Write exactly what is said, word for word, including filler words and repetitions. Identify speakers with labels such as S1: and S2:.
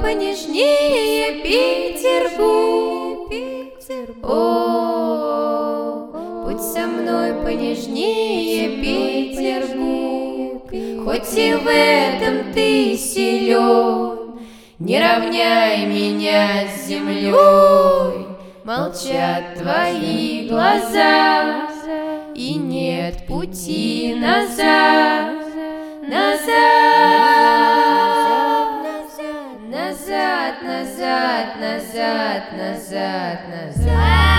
S1: понежнее, Петербург. О, будь со мной понежнее, Петербург. Хоть и в этом ты силен, не равняй меня с землей. Молчат твои глаза, и нет пути назад, назад, назад, назад, назад, назад, назад.